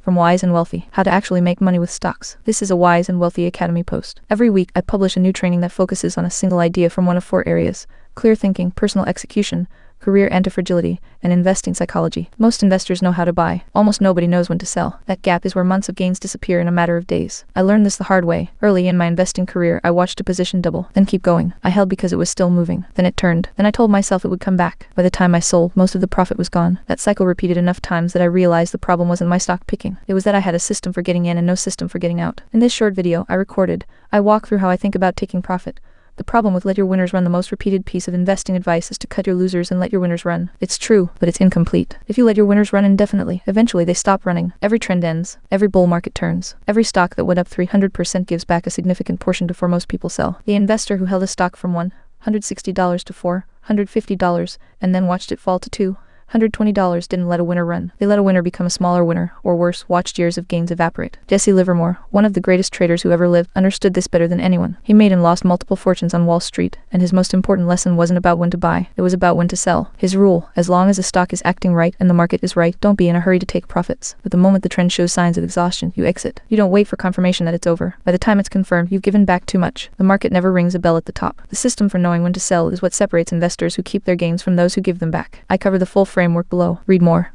from Wise and Wealthy, How to Actually Make Money with Stocks. This is a Wise and Wealthy Academy post. Every week, I publish a new training that focuses on a single idea from one of 4 areas: clear thinking, personal execution, career anti-fragility, and investing psychology. Most investors know how to buy. Almost nobody knows when to sell. That gap is where months of gains disappear in a matter of days. I learned this the hard way. Early in my investing career, I watched a position double, then keep going. I held because it was still moving. Then it turned. Then I told myself it would come back. By the time I sold, most of the profit was gone. That cycle repeated enough times that I realized the problem wasn't my stock picking. It was that I had a system for getting in and no system for getting out. In this short video I walk through how I think about taking profit. The problem with let your winners run: the most repeated piece of investing advice is to cut your losers and let your winners run. It's true, but it's incomplete. If you let your winners run indefinitely, eventually they stop running. Every trend ends. Every bull market turns. Every stock that went up 300% gives back a significant portion before most people sell. The investor who held a stock from $160 to $450 and then watched it fall to $220 didn't let a winner run. They let a winner become a smaller winner, or worse, watched years of gains evaporate. Jesse Livermore, one of the greatest traders who ever lived, understood this better than anyone. He made and lost multiple fortunes on Wall Street, and his most important lesson wasn't about when to buy, it was about when to sell. His rule: as long as the stock is acting right and the market is right, don't be in a hurry to take profits. But the moment the trend shows signs of exhaustion, you exit. You don't wait for confirmation that it's over. By the time it's confirmed, you've given back too much. The market never rings a bell at the top. The system for knowing when to sell is what separates investors who keep their gains from those who give them back. I cover the full framework below. Read more.